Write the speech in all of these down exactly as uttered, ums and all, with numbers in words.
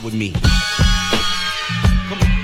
ride with me. Come on.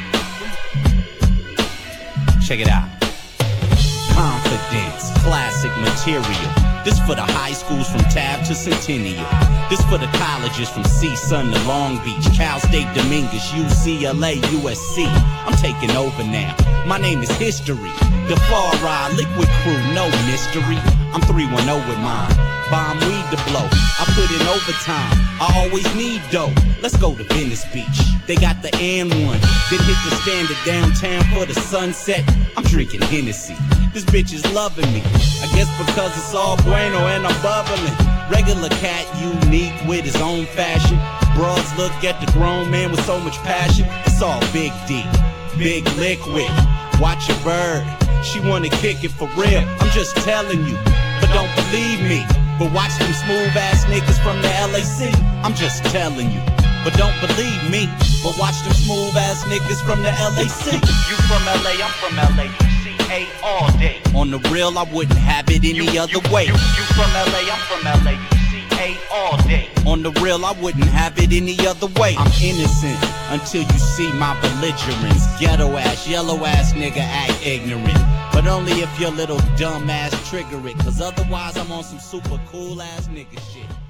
Check it out. Confidence, classic material. This for the high schools from Tab to Centennial. This for the colleges from C S U N to Long Beach, Cal State Dominguez, U C L A, U S C. I'm taking over now. My name is History. The Far Ride Liquid Crew, no mystery. I'm three one oh with mine. Bomb weed to blow. I put in overtime. I always need dough. Let's go to Venice Beach. They got the N one. Then hit the standard downtown for the sunset. I'm drinking Hennessy. This bitch is loving me. I guess because it's all bueno and I'm bubbling. Regular cat, unique with his own fashion. Broads look at the grown man with so much passion. It's all Big D, Big Liquid. Watch your bird. She wanna kick it for real. I'm just telling you, but don't believe me. But watch them smooth ass niggas from the L A C. I'm just telling you, but don't believe me. But watch them smooth ass niggas from the L A C. You from L A, I'm from L A. U C A all day. On the real, I wouldn't have it any you, other you, way. You, you from L A, I'm from L A. U C A all day. On the real, I wouldn't have it any other way. I'm innocent until you see my belligerence. Ghetto ass, yellow ass nigga act ignorant. But only if your little dumb ass trigger it. Cause otherwise I'm on some super cool ass nigga shit.